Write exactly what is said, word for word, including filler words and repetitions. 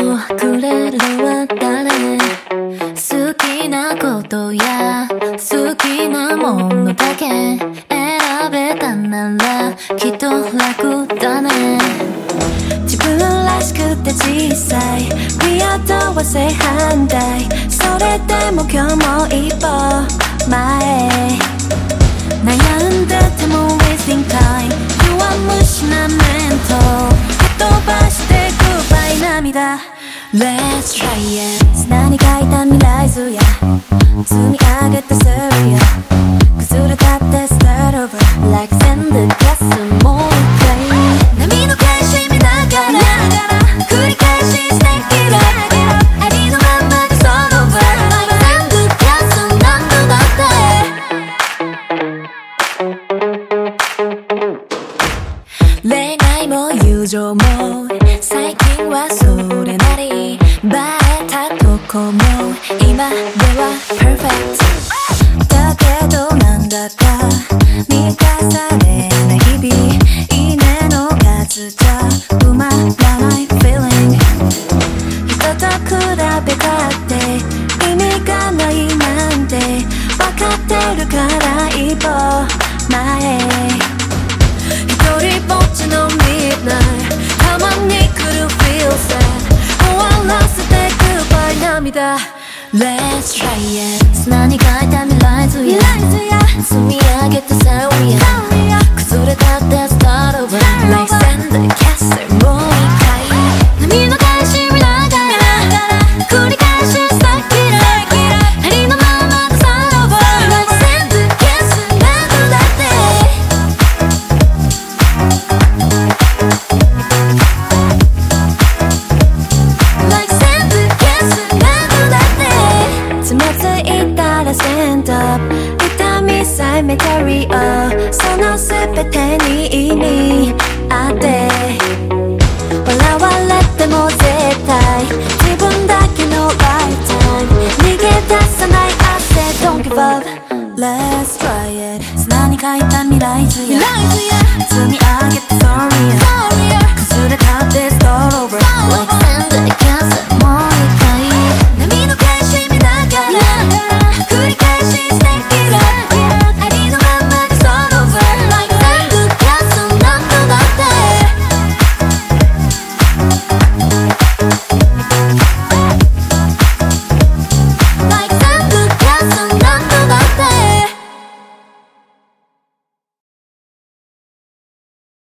くれるは誰？好きなことや好きなものだけ選べたならきっと楽だね。自分らしくて小さい Weird は正反対。それでも今日も一歩前。悩んでても wasting time。 弱虫なメント吹っ飛ばして Goodbye 涙。 Let's try it。 砂に描いた未来図や積み上げたストーリーや崩れたって Start over Like send the gas もう一回波の返し見ながら繰り返ししてきるありのままで Start over Like send the gas 何度だって恋愛も友情も最近はそれなりバレたとこも今では Perfect だけどなんだか満たされない日々いいねの数じゃ埋まらない Feeling 人と比べたって意味がないなんて分かってるから一歩前。一人ぼっちの Midnight たまに来る Feel sad 終わらせて Goodbye 涙。 Let's try it。 砂に描いた未来図や積み上げたセオリーや崩れたって Start over Like send the castle もう一回波の返し見ながら繰り返ししたきるありのままで Start over Like send the castle 何度だってLike send the castle 何度だってつまずいたら Stand up 痛みさえメタリオその全てに意味あって笑われても絶対自分だけの Lifetime 逃げ出さない汗 Don't give up Let's try it。 砂に描いた未来図や